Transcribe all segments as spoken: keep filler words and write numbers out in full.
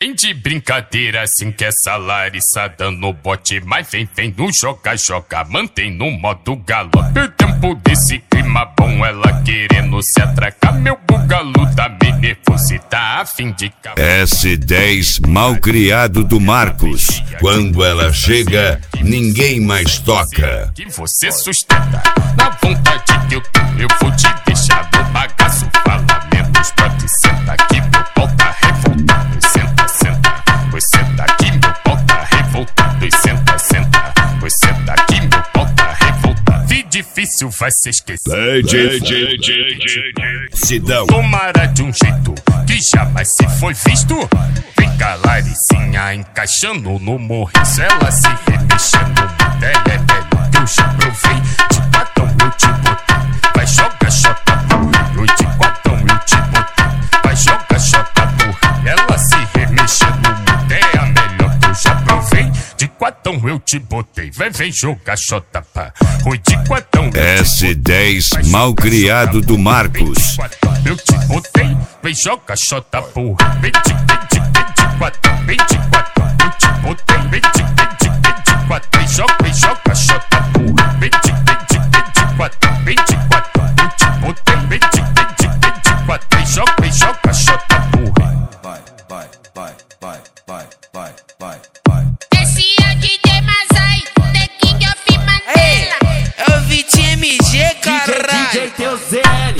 Vem de brincadeira assim que essa Larissa dando no bote. Mas vem, vem no joga, joga, mantém no modo galope. O tempo desse clima bom, ela querendo se atracar. Meu bugalu tá meio nervoso e tá a fim de cá. S dez malcriado do Marcos. Quando ela chega, ninguém mais toca. Que você sustenta, na vontade que eu tenho, eu vou te deixar no bagaço. Fala menos, pode sentar aqui, meu pau tá revoltado. Senta, senta, pois senta aqui, meu pau tá revoltado. E senta, senta, pois senta aqui, meu pau tá revoltado. Vi difícil vai se esquecer. Sidão. Tomara de um jeito que jamais se foi visto. Vem cá, Laricinha, encaixando no morriço. Ela se remexendo no telemélio que eu já provei. De quatão eu te botei, vai jogar xota burro. De quatão eu te botei, vai jogar xota burro. Ela se remexendo no telemélio é a melhor que eu já provei. De quatão eu te botei, vai, vem jogar xota pá. Oi, de quatão S dez malcriado do Marcos. Eu te botei, vem joga xota porra. Vem de, vem de, vem de quatro, vem de quatro. Eu te botei, vem de, vem de, vem de quatro. Vem joga, vem joga xota porra. Vem de, vem de, vem de quatro, vem de quatro. Eu te botei, vem de, vem de, vem de quatro. Vem joga, vem joga xota porra. Vai, vai, vai, vai, vai, vai, vai, vai. Esse é o D J Mazai, The King of Mandela. É o Vitinho M G, caralho. D J Teu Z L.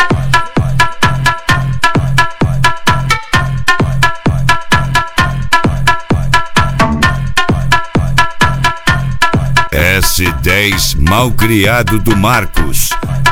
S dez malcriado do Marcos.